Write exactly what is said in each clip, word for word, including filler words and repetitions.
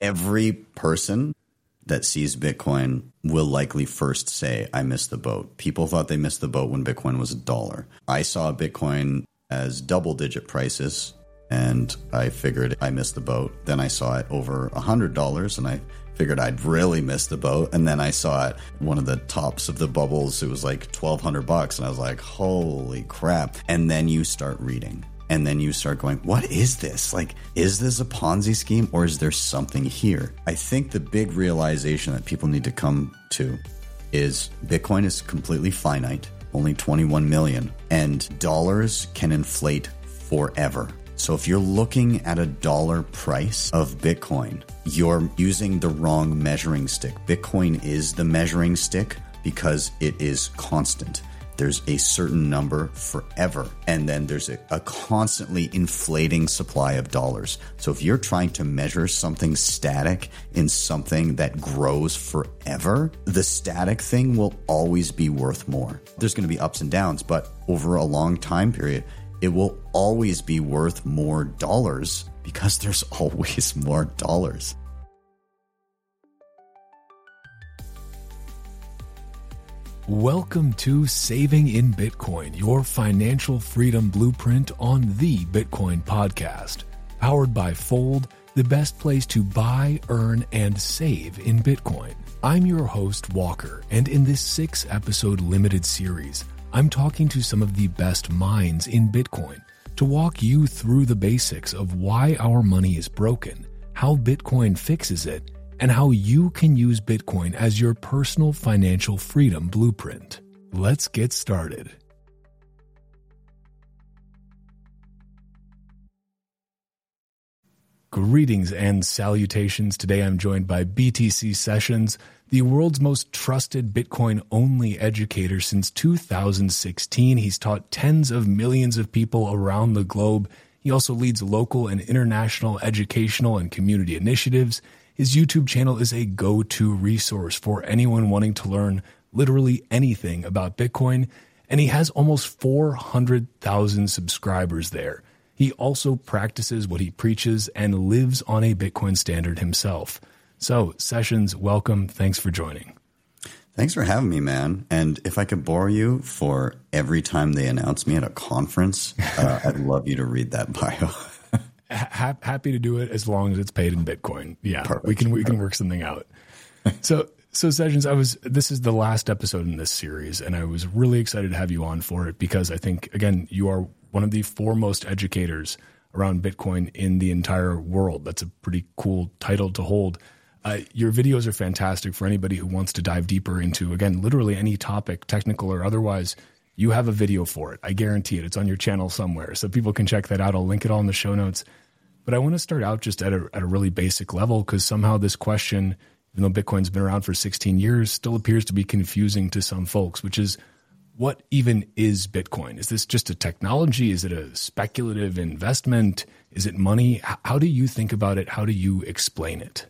every person that sees Bitcoin will likely first say, I missed the boat. People thought they missed the boat when Bitcoin was a dollar. I saw Bitcoin as double digit prices and I figured I missed the boat. Then I saw it over one hundred dollars and I figured I'd really missed the boat. And then I saw it one of the tops of the bubbles. It was like twelve hundred bucks. And I was like, holy crap. And then you start reading. And then you start going, what is this? Like, is this a Ponzi scheme or is there something here? I think the big realization that people need to come to is Bitcoin is completely finite, only twenty-one million, and dollars can inflate forever. So if you're looking at a dollar price of Bitcoin, you're using the wrong measuring stick. Bitcoin is the measuring stick because it is constant. There's a certain number forever, and then there's a, a constantly inflating supply of dollars. So if you're trying to measure something static in something that grows forever, the static thing will always be worth more. There's going to be ups and downs, but over a long time period, it will always be worth more dollars because there's always more dollars. Welcome to Saving in Bitcoin, your financial freedom blueprint on the Bitcoin podcast. Powered by Fold, the best place to buy, earn, and save in Bitcoin. I'm your host, Walker, and in this six-episode limited series, I'm talking to some of the best minds in Bitcoin to walk you through the basics of why our money is broken, how Bitcoin fixes it, and how you can use Bitcoin as your personal financial freedom blueprint. Let's get started. Greetings and salutations. Today I'm joined by B T C Sessions, the world's most trusted Bitcoin-only educator since two thousand sixteen. He's taught tens of millions of people around the globe. He also leads local and international educational and community initiatives. His YouTube channel is a go-to resource for anyone wanting to learn literally anything about Bitcoin, and he has almost four hundred thousand subscribers there. He also practices what he preaches and lives on a Bitcoin standard himself. So, Sessions, welcome. Thanks for joining. Thanks for having me, man. And if I could borrow you for every time they announce me at a conference, uh, I'd love you to read that bio. Ha- happy to do it as long as it's paid in Bitcoin. Yeah, Perfect. we can we can work something out. So so Sessions, I was this is the last episode in this series, and I was really excited to have you on for it because I think again you are one of the foremost educators around Bitcoin in the entire world. That's a pretty cool title to hold. Uh, your videos are fantastic for anybody who wants to dive deeper into again literally any topic, technical or otherwise. You have a video for it. I guarantee it. It's on your channel somewhere, so people can check that out. I'll link it all in the show notes. But I want to start out just at a, at a really basic level because somehow this question, even though Bitcoin's been around for sixteen years, still appears to be confusing to some folks, which is what even is Bitcoin? Is this just a technology? Is it a speculative investment? Is it money? How do you think about it? How do you explain it?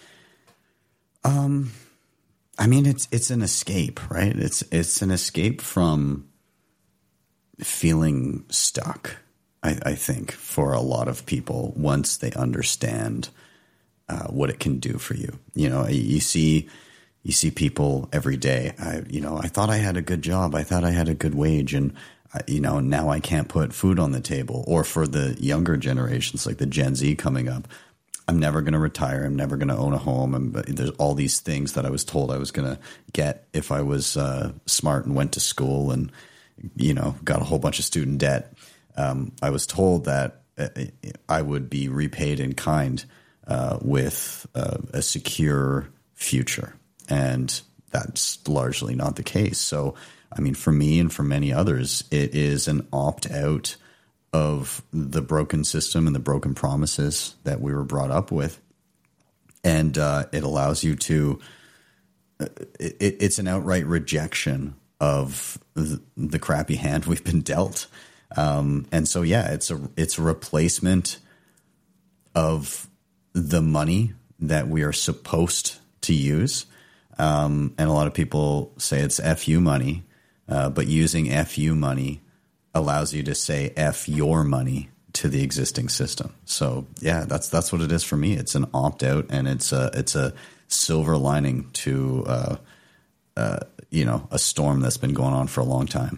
Um, I mean, it's it's an escape, right? It's it's an escape from feeling stuck. I, I think for a lot of people, once they understand uh, what it can do for you, you know, you see, you see people every day. I, you know, I thought I had a good job. I thought I had a good wage, and uh, you know, now I can't put food on the table. Or for the younger generations, like the Gen Z coming up, I'm never going to retire. I'm never going to own a home. And there's all these things that I was told I was going to get if I was uh, smart and went to school and, you know, got a whole bunch of student debt. Um, I was told that I would be repaid in kind uh, with uh, a secure future, and that's largely not the case. So, I mean, for me and for many others, it is an opt-out of the broken system and the broken promises that we were brought up with, and uh, it allows you to. It, it's an outright rejection of the, the crappy hand we've been dealt. Um, and so, yeah, it's a, it's a replacement of the money that we are supposed to use. Um, and a lot of people say it's F U money, uh, but using F U money allows you to say F your money to the existing system. So yeah, that's that's what it is for me. It's an opt out, and it's a it's a silver lining to uh, uh, you know a storm that's been going on for a long time.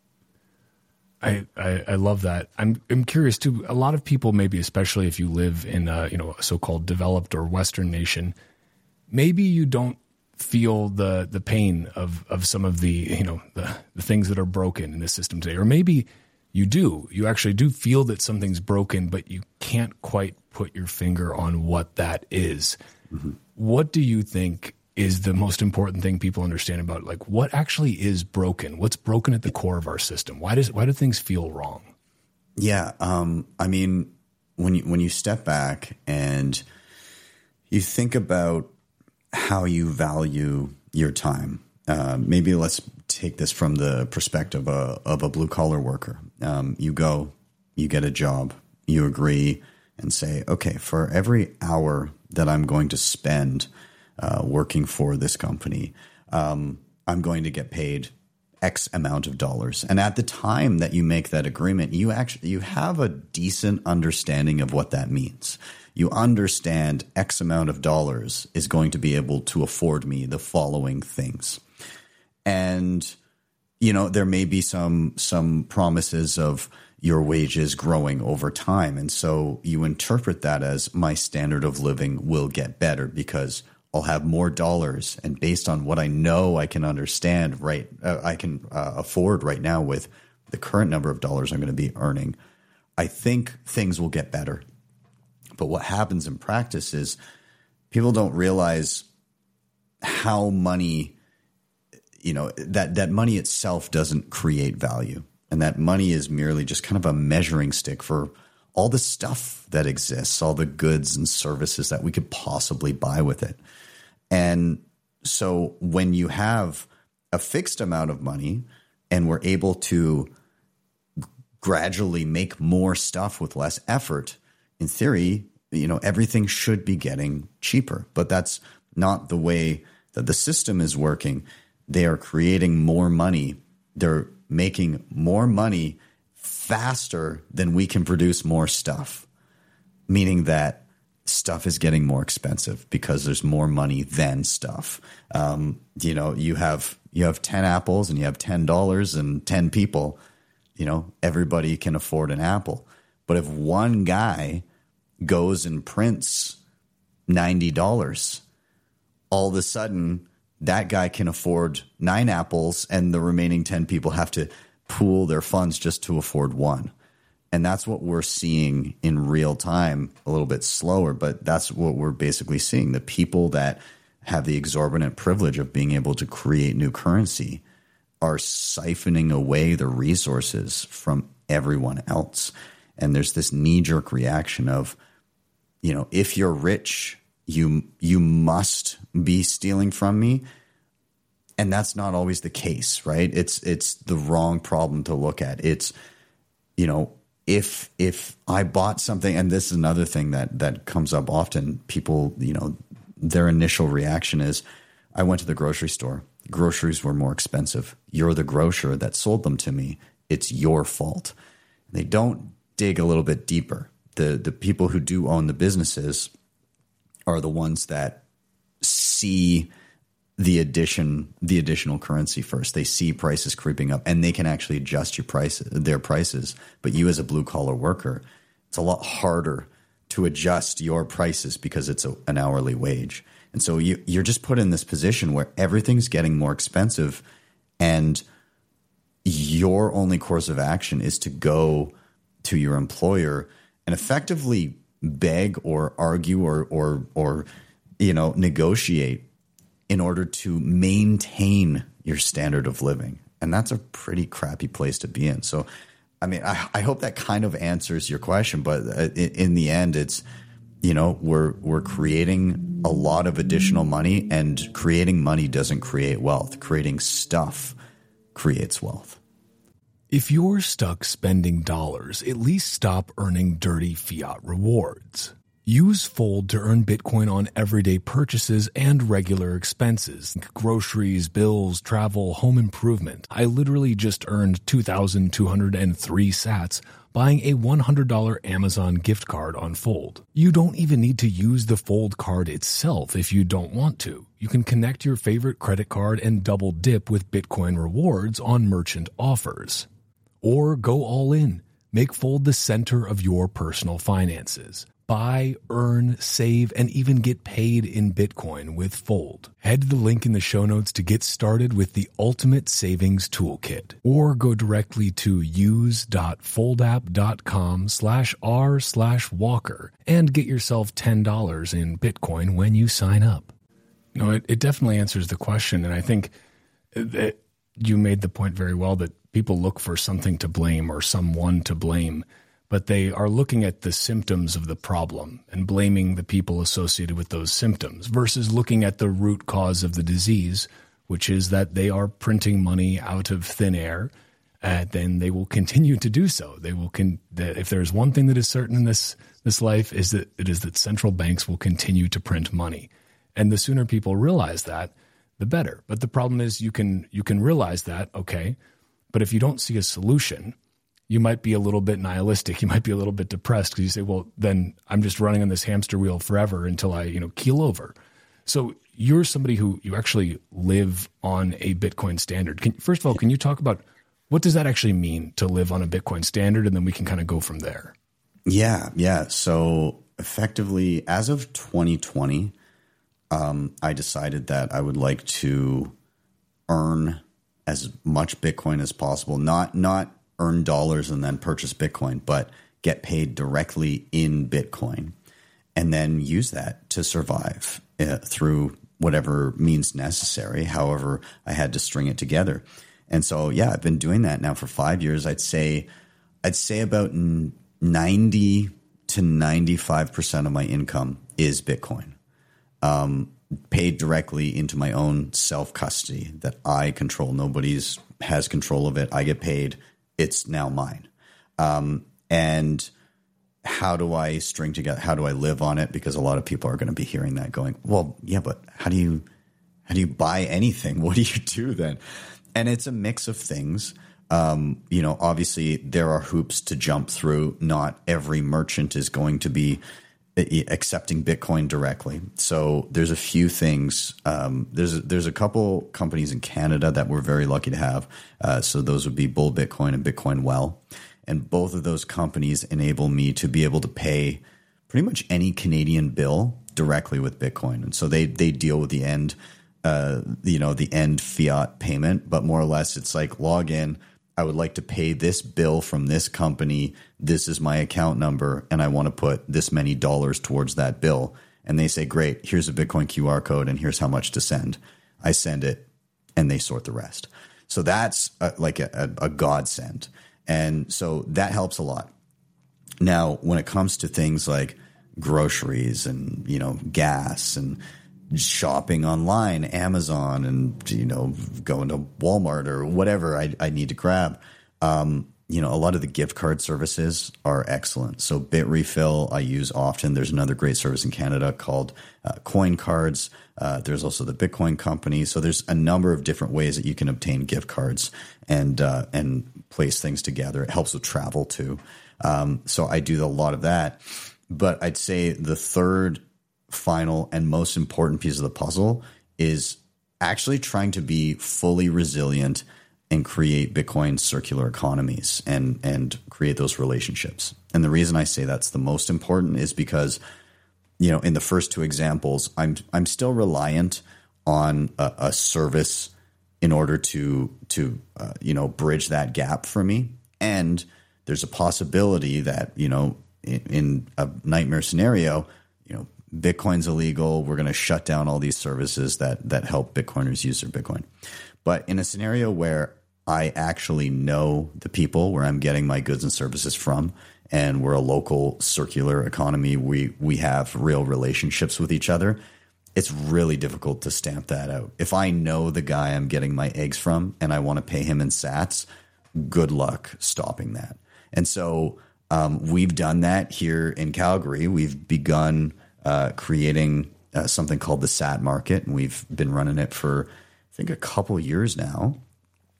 I, I, I love that. I'm I'm curious too. A lot of people, maybe especially if you live in a, you know a so-called developed or Western nation, maybe you don't feel the the pain of of some of the you know the, the things that are broken in the system today, or maybe you do. You actually do feel that something's broken, but you can't quite put your finger on what that is. Mm-hmm. What do you think is the most important thing people understand about, like, what actually is broken? What's broken at the core of our system? Why does why do things feel wrong? Yeah, um, I mean, when you when you step back and you think about how you value your time, uh, maybe let's take this from the perspective of, of a blue collar worker. Um, you go, you get a job, you agree and say, okay, for every hour that I'm going to spend uh, working for this company, um, I'm going to get paid X amount of dollars. And at the time that you make that agreement, you actually, you have a decent understanding of what that means. You understand X amount of dollars is going to be able to afford me the following things. And, you know, there may be some some promises of your wages growing over time. And so you interpret that as my standard of living will get better because I'll have more dollars. And based on what I know I can understand, right, uh, I can uh, afford right now with the current number of dollars I'm going to be earning, I think things will get better. But what happens in practice is people don't realize how money, you know, that, that money itself doesn't create value. And that money is merely just kind of a measuring stick for all the stuff that exists, all the goods and services that we could possibly buy with it. And so when you have a fixed amount of money and we're able to gradually make more stuff with less effort, in theory, you know, everything should be getting cheaper, but that's not the way that the system is working. They are creating more money. They're making more money faster than we can produce more stuff, meaning that stuff is getting more expensive because there's more money than stuff. Um, you know, you have you have ten apples and you have ten dollars and ten people. You know, everybody can afford an apple. But if one guy goes and prints ninety dollars, all of a sudden that guy can afford nine apples and the remaining ten people have to pool their funds just to afford one. And that's what we're seeing in real time, a little bit slower, but that's what we're basically seeing. The people that have the exorbitant privilege of being able to create new currency are siphoning away the resources from everyone else. And there's this knee-jerk reaction of, you know, if you're rich, you you must be stealing from me. And that's not always the case, right? It's it's the wrong problem to look at. It's, you know, if if I bought something, and this is another thing that that comes up often, people, you know, their initial reaction is, I went to the grocery store. Groceries were more expensive. You're the grocer that sold them to me. It's your fault. They don't dig a little bit deeper. The the people who do own the businesses are the ones that see the addition, the additional currency first. They see prices creeping up and they can actually adjust your prices, their prices. But you as a blue collar worker, it's a lot harder to adjust your prices because it's a, an hourly wage. And so you, you're just put in this position where everything's getting more expensive and your only course of action is to go to your employer and effectively beg or argue or, or, or, you know, negotiate in order to maintain your standard of living. And that's a pretty crappy place to be in. So, I mean, I, I hope that kind of answers your question, but in, in the end, it's, you know, we're, we're creating a lot of additional money, and creating money doesn't create wealth. Creating stuff creates wealth. If you're stuck spending dollars, at least stop earning dirty fiat rewards. Use Fold to earn Bitcoin on everyday purchases and regular expenses, like groceries, bills, travel, home improvement. I literally just earned two thousand two hundred three sats buying a one hundred dollars Amazon gift card on Fold. You don't even need to use the Fold card itself if you don't want to. You can connect your favorite credit card and double dip with Bitcoin rewards on merchant offers. Or go all in. Make Fold the center of your personal finances. Buy, earn, save, and even get paid in Bitcoin with Fold. Head to the link in the show notes to get started with the ultimate savings toolkit. Or go directly to use.foldapp.com slash r slash walker and get yourself ten dollars in Bitcoin when you sign up. No, it, it definitely answers the question. And I think that you made the point very well that people look for something to blame or someone to blame, but they are looking at the symptoms of the problem and blaming the people associated with those symptoms versus looking at the root cause of the disease, which is that they are printing money out of thin air, and then they will continue to do so. They will con- if there's one thing that is certain in this this life is that it is that central banks will continue to print money. And the sooner people realize that, the better. But the problem is you can you can realize that, okay, but if you don't see a solution, you might be a little bit nihilistic. You might be a little bit depressed because you say, well, then I'm just running on this hamster wheel forever until I, you know, keel over. So you're somebody who you actually live on a Bitcoin standard. Can, first of all, can you talk about what does that actually mean to live on a Bitcoin standard? And then we can kind of go from there. Yeah, yeah. So effectively, as of twenty twenty, um, I decided that I would like to earn as much Bitcoin as possible, not not earn dollars and then purchase Bitcoin, but get paid directly in Bitcoin and then use that to survive uh, through whatever means necessary. However, I had to string it together. And so, yeah, I've been doing that now for five years. I'd say, I'd say about ninety to ninety-five percent of my income is Bitcoin, um, paid directly into my own self-custody that I control. Nobody's has control of it. I get paid. It's now mine. Um, and how do I string together? How do I live on it? Because a lot of people are going to be hearing that going, well, yeah, but how do you, how do you buy anything? What do you do then? And it's a mix of things. Um, you know, obviously there are hoops to jump through. Not every merchant is going to be accepting Bitcoin directly. So there's a few things. Um, there's a, there's a couple companies in Canada that we're very lucky to have. Uh, so those would be Bull Bitcoin and Bitcoin Well, and both of those companies enable me to be able to pay pretty much any Canadian bill directly with Bitcoin. And so they they deal with the end, uh, you know, the end fiat payment, but more or less it's like log in. I would like to pay this bill from this company. This is my account number, and I want to put this many dollars towards that bill. And they say, great, here's a Bitcoin Q R code, and here's how much to send. I send it, and they sort the rest. So that's a, like a, a, a godsend. And so that helps a lot. Now, when it comes to things like groceries and, you know, gas and shopping online, Amazon, and, you know, going to Walmart or whatever I, I need to grab. Um, you know, a lot of the gift card services are excellent. So BitRefill I use often. There's another great service in Canada called uh, Coin Cards. Uh, there's also the Bitcoin Company. So there's a number of different ways that you can obtain gift cards and uh, and place things together. It helps with travel too. Um, so I do a lot of that. But I'd say the third final and most important piece of the puzzle is actually trying to be fully resilient and create Bitcoin circular economies and and create those relationships. And the reason I say that's the most important is because, you know, in the first two examples, I'm I'm still reliant on a, a service in order to to uh, you know, bridge that gap for me. And there's a possibility that, you know, in, in a nightmare scenario, you know, Bitcoin's illegal. We're going to shut down all these services that that help Bitcoiners use their Bitcoin. But in a scenario where I actually know the people where I'm getting my goods and services from, and we're a local circular economy, we we have real relationships with each other, it's really difficult to stamp that out. If I know the guy I'm getting my eggs from and I want to pay him in sats, good luck stopping that. And so um, we've done that here in Calgary. We've begun Uh, creating uh, something called the Sat Market, and we've been running it for, I think, a couple years now.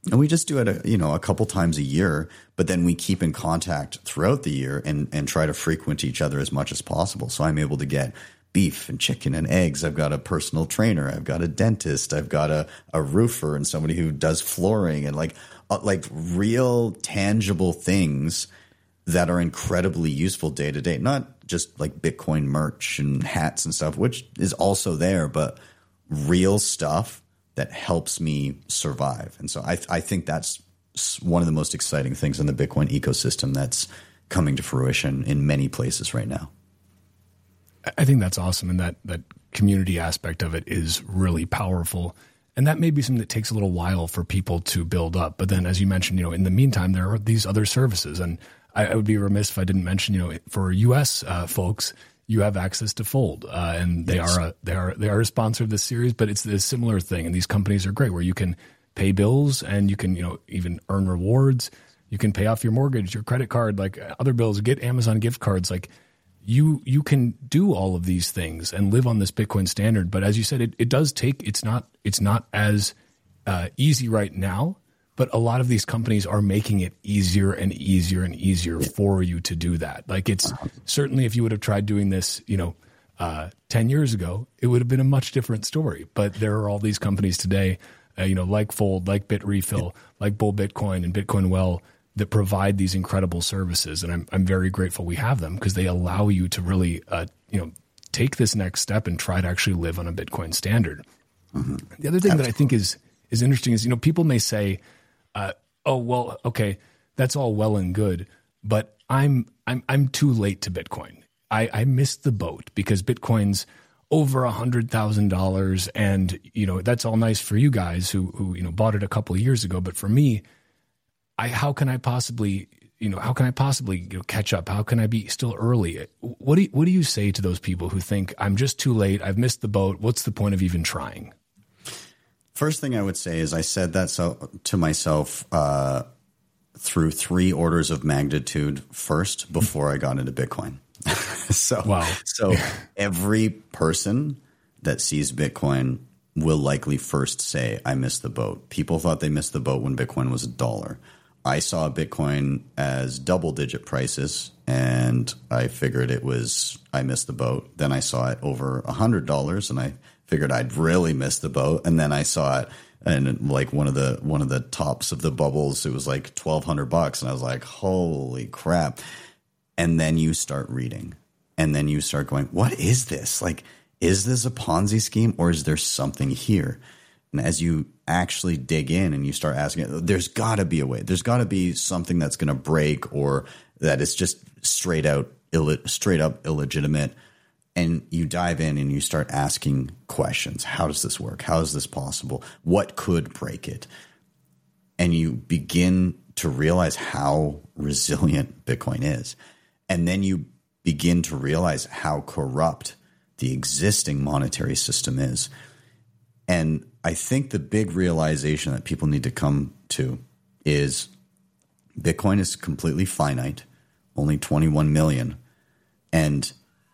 And we just do it, a, you know, a couple times a year, but then we keep in contact throughout the year and, and try to frequent each other as much as possible. So I'm able to get beef and chicken and eggs. I've got a personal trainer. I've got a dentist. I've got a, a roofer and somebody who does flooring and like, uh, like real tangible things that are incredibly useful day to day, not just like Bitcoin merch and hats and stuff, which is also there, but real stuff that helps me survive. And so I, I think that's one of the most exciting things in the Bitcoin ecosystem that's coming to fruition in many places right now. I think that's awesome. And that, that community aspect of it is really powerful. And that may be something that takes a little while for people to build up. But then, as you mentioned, you know, in the meantime, there are these other services. And I, I would be remiss if I didn't mention, you know, for U S uh, folks, you have access to Fold, uh, and they yes. are a, they are they are a sponsor of this series. But it's a similar thing, and these companies are great, where you can pay bills and you can, you know, even earn rewards. You can pay off your mortgage, your credit card, like other bills. Get Amazon gift cards. Like you you can do all of these things and live on this Bitcoin standard. But as you said, it, it does take. It's not it's not as uh, easy right now. But a lot of these companies are making it easier and easier and easier for you to do that. Like it's certainly, if you would have tried doing this, you know, uh, ten years ago, it would have been a much different story. But there are all these companies today, uh, you know, like Fold, like BitRefill, like Bull Bitcoin and Bitcoin Well, that provide these incredible services. And I'm I'm very grateful we have them because they allow you to really, uh, you know, take this next step and try to actually live on a Bitcoin standard. Mm-hmm. The other thing Absolutely. that I think is is interesting is, you know, people may say, Uh, oh, well, okay, that's all well and good, but I'm I'm I'm too late to Bitcoin. I, I missed the boat because Bitcoin's over a hundred thousand dollars, and you know that's all nice for you guys who who you know bought it a couple of years ago. But for me, I how can I possibly you know how can I possibly you know, catch up? How can I be still early? What do you, what do you say to those people who think I'm just too late? I've missed the boat. What's the point of even trying? First thing I would say is I said that so, to myself uh, through three orders of magnitude first before I got into Bitcoin. so wow. so every person that sees Bitcoin will likely first say, I missed the boat. People thought they missed the boat when Bitcoin was a dollar. I saw Bitcoin as double-digit prices, and I figured it was I missed the boat. Then I saw it over one hundred dollars, and I figured I'd really missed the boat. And then I saw it, and like one of the one of the tops of the bubbles, it was like twelve hundred bucks, and I was like, "Holy crap!" And then you start reading, and then you start going, "What is this? Like, is this a Ponzi scheme, or is there something here?" And as you actually dig in and you start asking, there's got to be a way. There's got to be something that's going to break, or that is just straight out, Ill- straight up illegitimate. And you dive in and you start asking questions. How does this work? How is this possible? What could break it? And you begin to realize how resilient Bitcoin is. And then you begin to realize how corrupt the existing monetary system is. And I think the big realization that people need to come to is Bitcoin is completely finite, only twenty-one million, and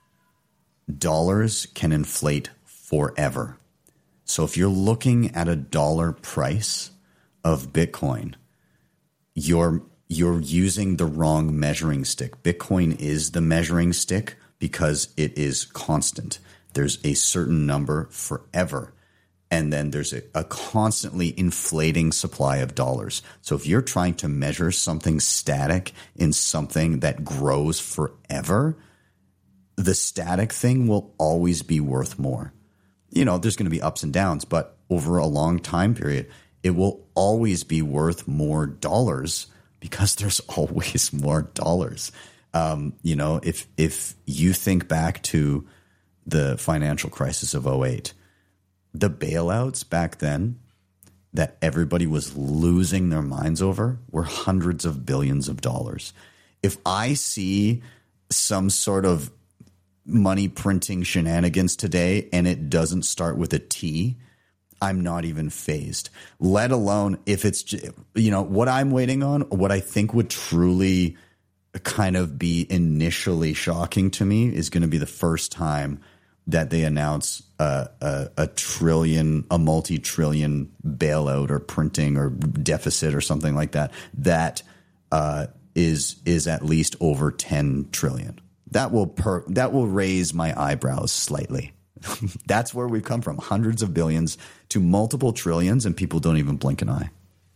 dollars can inflate forever. So if you're looking at a dollar price of Bitcoin, you're you're using the wrong measuring stick. Bitcoin is the measuring stick because it is constant. There's a certain number forever. And then there's a, a constantly inflating supply of dollars. So if you're trying to measure something static in something that grows forever, the static thing will always be worth more. You know, there's going to be ups and downs, but over a long time period, it will always be worth more dollars because there's always more dollars. Um, you know, if if you think back to the financial crisis of oh eight, the bailouts back then that everybody was losing their minds over were hundreds of billions of dollars. If I see some sort of money printing shenanigans today and it doesn't start with a T, I'm not even fazed, let alone if it's, you know, what I'm waiting on, what I think would truly kind of be initially shocking to me is going to be the first time that they announce a, a, a trillion, a multi-trillion bailout or printing or deficit or something like that, that uh, is is at least over ten trillion. That will per, that will raise my eyebrows slightly. That's where we've come from, hundreds of billions to multiple trillions, and people don't even blink an eye.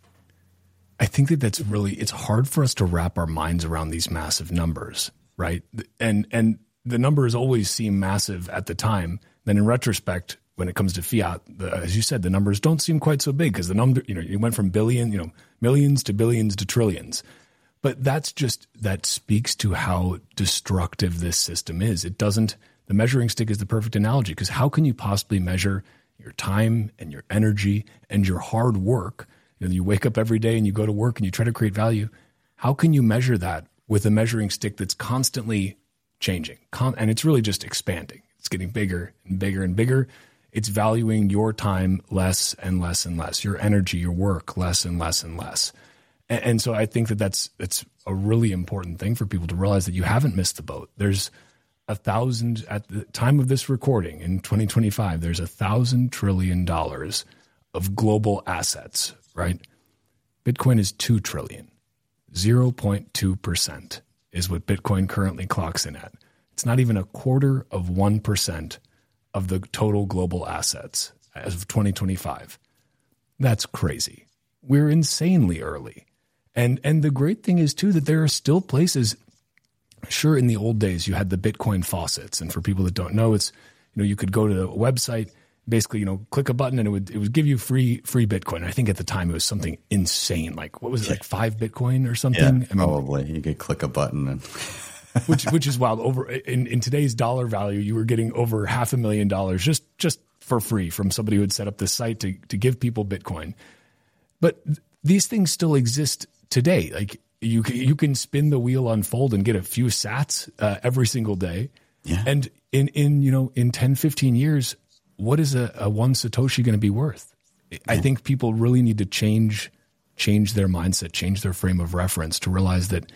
I think that that's really, it's hard for us to wrap our minds around these massive numbers, right? And and the numbers always seem massive at the time. Then in retrospect, when it comes to fiat, the, as you said, the numbers don't seem quite so big because the number, you know, you went from billion, you know, millions to billions to trillions. But that's just, that speaks to how destructive this system is. It doesn't, the measuring stick is the perfect analogy, because how can you possibly measure your time and your energy and your hard work? You know, you wake up every day and you go to work and you try to create value. How can you measure that with a measuring stick that's constantly changing? Con- and it's really just expanding. It's getting bigger and bigger and bigger. It's valuing your time less and less and less, your energy, your work less and less and less. And, and so I think that that's, that's a really important thing for people to realize, that you haven't missed the boat. There's a thousand, at the time of this recording in twenty twenty-five, there's a thousand trillion dollars of global assets, right? Bitcoin is two trillion. zero point two percent is what Bitcoin currently clocks in at. It's not even a quarter of one percent of the total global assets as of twenty twenty-five. That's crazy. We're insanely early. And and the great thing is, too, that there are still places. Sure, in the old days, you had the Bitcoin faucets. And for people that don't know, it's, you know, you could go to a website, basically, you know, click a button and it would it would give you free free Bitcoin. I think at the time it was something insane. Like, what was it, like five Bitcoin or something? Yeah, I mean, probably. You could click a button and which which is wild. Over in, in today's dollar value, you were getting over half a million dollars just just for free from somebody who had set up this site to to give people Bitcoin. But th- these things still exist today. Like, you can, you can spin the wheel on Fold and get a few sats uh, every single day. Yeah. And in in you know in ten, fifteen years, what is a, a one Satoshi going to be worth? Yeah. I think people really need to change change their mindset, change their frame of reference to realize that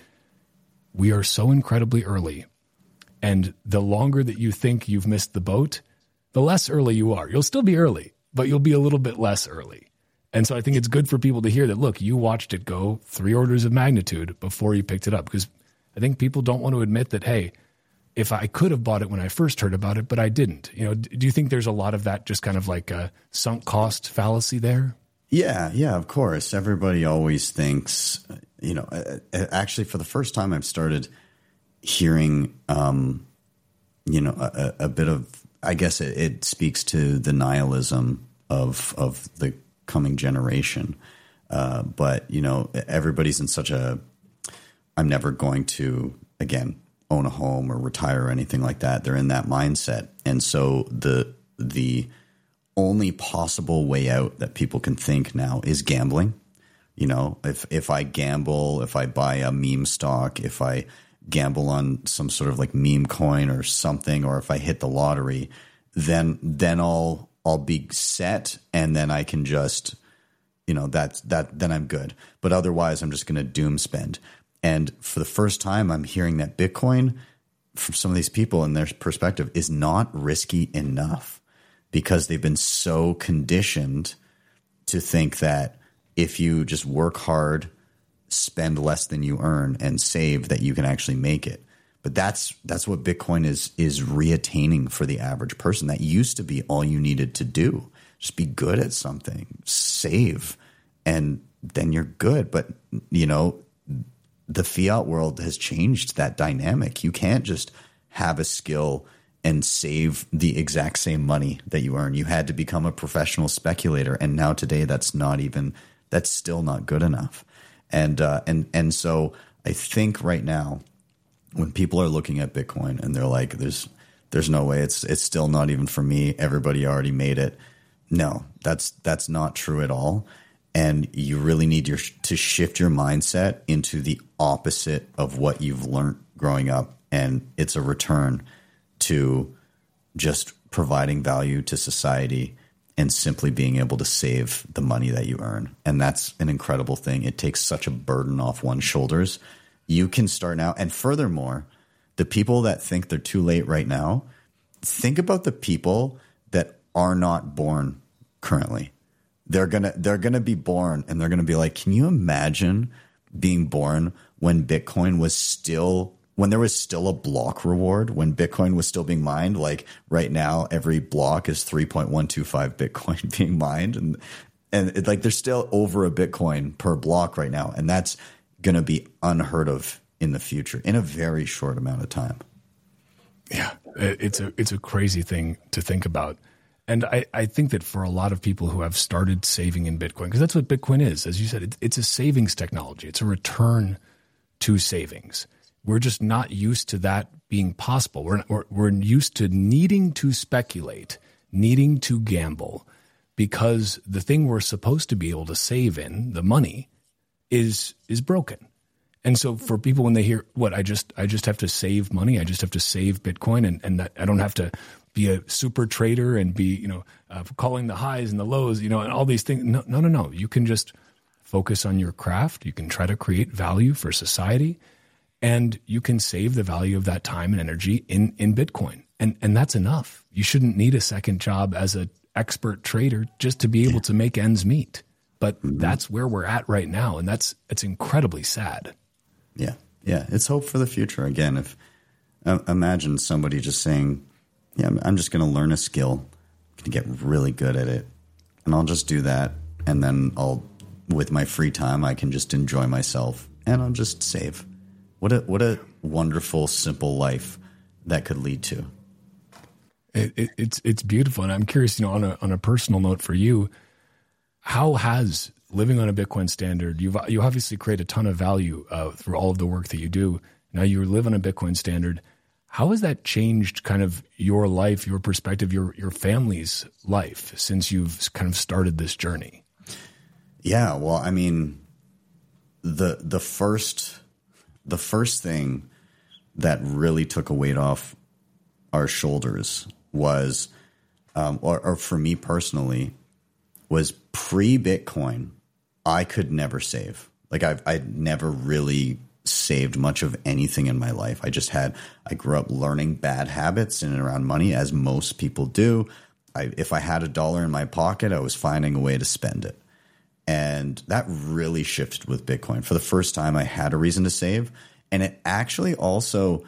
we are so incredibly early. And the longer that you think you've missed the boat, the less early you are. You'll still be early, but you'll be a little bit less early. And so I think it's good for people to hear that, look, you watched it go three orders of magnitude before you picked it up. Because I think people don't want to admit that, hey, if I could have bought it when I first heard about it, but I didn't. You know, do you think there's a lot of that, just kind of like a sunk cost fallacy there? Yeah, yeah, of course. Everybody always thinks, you know, actually for the first time I've started hearing, um, you know, a, a bit of, I guess it, it speaks to the nihilism of of the coming generation. Uh, but, you know, everybody's in such a, I'm never going to, again, own a home or retire or anything like that. They're in that mindset. And so the the only possible way out that people can think now is gambling. You know, if if I gamble, if I buy a meme stock, if I gamble on some sort of like meme coin or something, or if I hit the lottery, then then I'll I'll be set, and then I can just, you know, that's that then I'm good. But otherwise I'm just going to doom spend. And for the first time, I'm hearing that Bitcoin, from some of these people and their perspective, is not risky enough, because they've been so conditioned to think that if you just work hard, spend less than you earn, and save, that you can actually make it. But that's that's what Bitcoin is is reattaining for the average person. That used to be all you needed to do. Just be good at something, save, and then you're good. But, you know, the fiat world has changed that dynamic. You can't just have a skill and save the exact same money that you earn. You had to become a professional speculator, and now today that's not even that's still not good enough. And uh, and and so I think right now, when people are looking at Bitcoin and they're like, "There's there's no way, it's it's still not even for me. Everybody already made it." No, that's that's not true at all. And you really need your, to shift your mindset into the opposite of what you've learned growing up. And it's a return to just providing value to society and simply being able to save the money that you earn. And that's an incredible thing. It takes such a burden off one's shoulders. You can start now. And furthermore, the people that think they're too late right now, think about the people that are not born currently. They're gonna they're gonna be born and they're gonna be like, can you imagine being born when Bitcoin was still when there was still a block reward, when Bitcoin was still being mined? Like right now, every block is three point one two five Bitcoin being mined, and and it, like there's still over a Bitcoin per block right now, and that's gonna be unheard of in the future in a very short amount of time. Yeah, it's a it's a crazy thing to think about. And I, I think that for a lot of people who have started saving in Bitcoin, because that's what Bitcoin is, as you said, it, it's a savings technology. It's a return to savings. We're just not used to that being possible. We're, we're, we're used to needing to speculate, needing to gamble, because the thing we're supposed to be able to save in, the money, is is broken. And so for people, when they hear, what, I just I just have to save money, I just have to save Bitcoin, and, and that I don't have to be a super trader and be, you know, uh, calling the highs and the lows, you know, and all these things. No, no, no, no. You can just focus on your craft. You can try to create value for society, and you can save the value of that time and energy in, in Bitcoin. And, and that's enough. You shouldn't need a second job as an expert trader just to be able to make ends meet. But mm-hmm. that's where we're at right now. And that's, it's incredibly sad. Yeah. Yeah. It's hope for the future. Again, if uh, imagine somebody just saying, yeah, I'm, I'm just going to learn a skill, I'm going to get really good at it, and I'll just do that. And then I'll, with my free time, I can just enjoy myself and I'll just save. What a, what a wonderful, simple life that could lead to. It, it, it's, it's beautiful. And I'm curious, you know, on a, on a personal note for you, how has living on a Bitcoin standard, you've, you obviously create a ton of value uh, through all of the work that you do. Now you live on a Bitcoin standard. How has that changed kind of your life, your perspective, your, your family's life since you've kind of started this journey? Yeah. Well, I mean, the, the first, the first thing that really took a weight off our shoulders was, um, or, or for me personally, was pre-Bitcoin, I could never save. Like I've, I'd never really saved much of anything in my life. I just had, I grew up learning bad habits in and around money, as most people do. I, if I had a dollar in my pocket, I was finding a way to spend it. And that really shifted with Bitcoin. For the first time, I had a reason to save. And it actually also,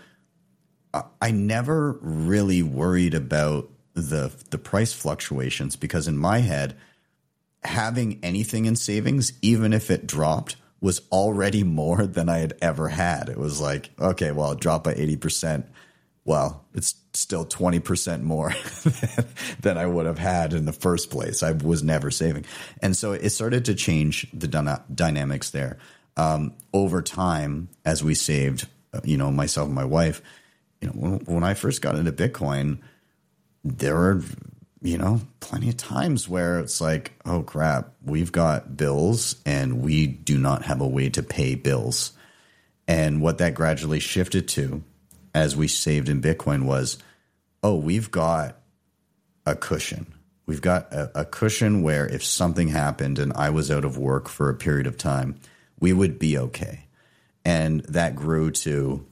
I never really worried about the the price fluctuations, because in my head, having anything in savings, even if it dropped, was already more than I had ever had. It was like, okay, well, it dropped by eighty percent. Well, it's still twenty percent more than I would have had in the first place. I was never saving. And so it started to change the dyna- dynamics there. Um, over time, as we saved, you know, myself and my wife, you know, when, when I first got into Bitcoin, there were, you know, plenty of times where it's like, oh crap, we've got bills and we do not have a way to pay bills. And what that gradually shifted to as we saved in Bitcoin was, oh, we've got a cushion. We've got a, a cushion where if something happened and I was out of work for a period of time, we would be okay. And that grew to,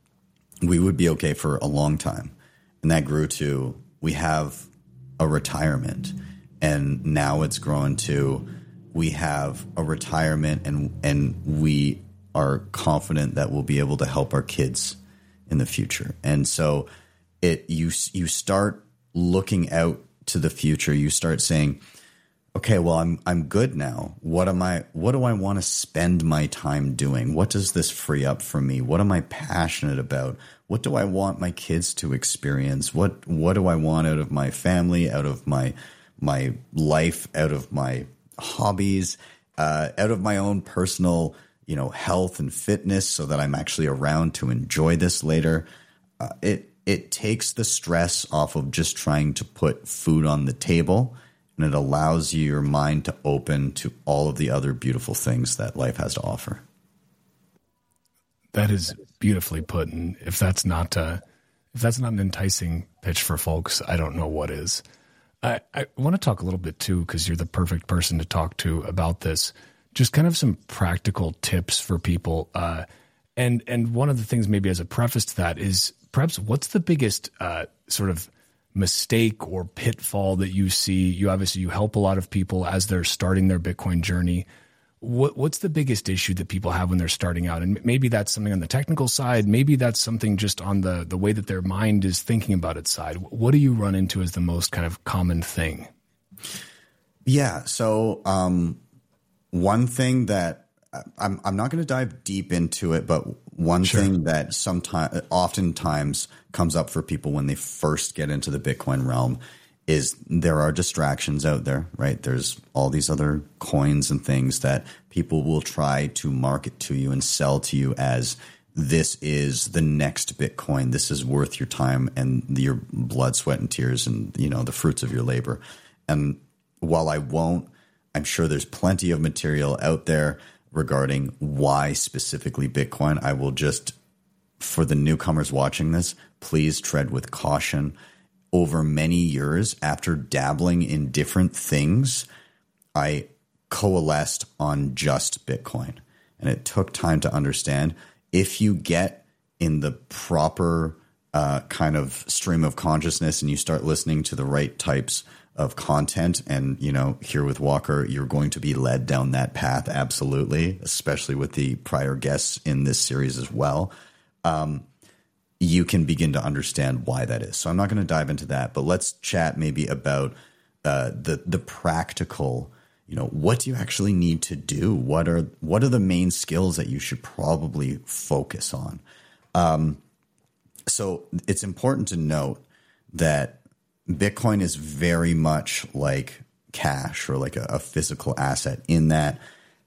we would be okay for a long time. And that grew to, we have a retirement. And now it's grown to, we have a retirement and, and we are confident that we'll be able to help our kids in the future. And so it, you, you start looking out to the future. You start saying, okay, well, I'm, I'm good now. What am I, what do I want to spend my time doing? What does this free up for me? What am I passionate about? What do I want my kids to experience? What, what do I want out of my family, out of my, my life, out of my hobbies, uh, out of my own personal, you know, health and fitness, so that I'm actually around to enjoy this later. Uh, it, it takes the stress off of just trying to put food on the table, and it allows your mind to open to all of the other beautiful things that life has to offer. That is beautifully put. And if that's not uh, if that's not an enticing pitch for folks, I don't know what is. I, I want to talk a little bit too, because you're the perfect person to talk to about this. Just kind of some practical tips for people. Uh, and and one of the things, maybe as a preface to that, is perhaps what's the biggest uh, sort of mistake or pitfall that you see? You obviously, you help a lot of people as they're starting their Bitcoin journey. What, what's the biggest issue that people have when they're starting out? And maybe that's something on the technical side. Maybe that's something just on the, the way that their mind is thinking about it side. What do you run into as the most kind of common thing? Yeah. So um, one thing that I'm, I'm not going to dive deep into it, but one sure. thing that sometimes, oftentimes comes up for people when they first get into the Bitcoin realm is there are distractions out there, right? There's all these other coins and things that people will try to market to you and sell to you as this is the next Bitcoin. This is worth your time and your blood, sweat, and tears and, you know, the fruits of your labor. And while I won't, I'm sure there's plenty of material out there regarding why specifically Bitcoin. I will just, for the newcomers watching this, please tread with caution. Over many years, after dabbling in different things, I coalesced on just Bitcoin. And it took time to understand if you get in the proper uh, kind of stream of consciousness and you start listening to the right types of content, and, you know, here with Walker, you're going to be led down that path. Absolutely. Especially with the prior guests in this series as well. Um, you can begin to understand why that is. So I'm not going to dive into that, but let's chat maybe about uh, the the practical, you know, what do you actually need to do? What are what are the main skills that you should probably focus on? Um, so it's important to note that Bitcoin is very much like cash or like a, a physical asset in that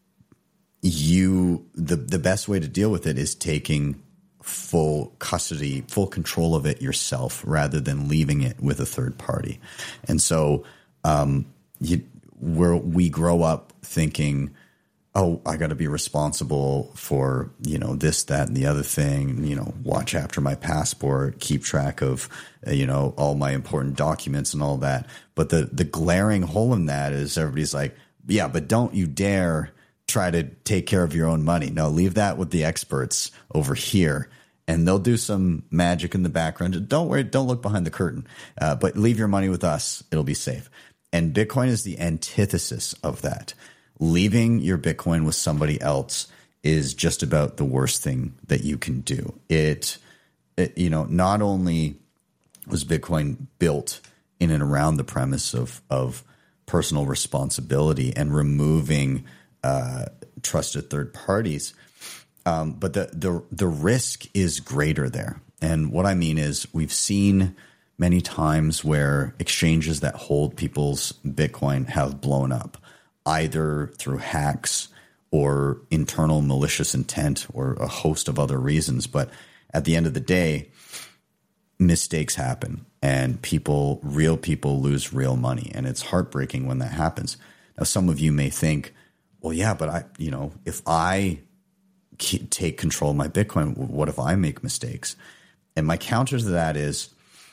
you the the best way to deal with it is taking full custody, full control of it yourself rather than leaving it with a third party. And so um, you, where we grow up thinking, oh, I got to be responsible for, you know, this, that, and the other thing, you know, watch after my passport, keep track of, uh, you know, all my important documents and all that. But the, the glaring hole in that is everybody's like, yeah, but don't you dare try to take care of your own money. No, leave that with the experts over here. And they'll do some magic in the background. Don't worry, don't look behind the curtain. Uh, but leave your money with us. It'll be safe. And Bitcoin is the antithesis of that. Leaving your Bitcoin with somebody else is just about the worst thing that you can do. It, it you know, not only was Bitcoin built in and around the premise of, of personal responsibility and removing uh, trusted third parties, Um, but the, the the risk is greater there. And what I mean is we've seen many times where exchanges that hold people's Bitcoin have blown up, either through hacks or internal malicious intent or a host of other reasons. But at the end of the day, mistakes happen and people, real people lose real money. And it's heartbreaking when that happens. Now, some of you may think, well, yeah, but I, you know, if I take control of my Bitcoin, what if I make mistakes? And my counter to that is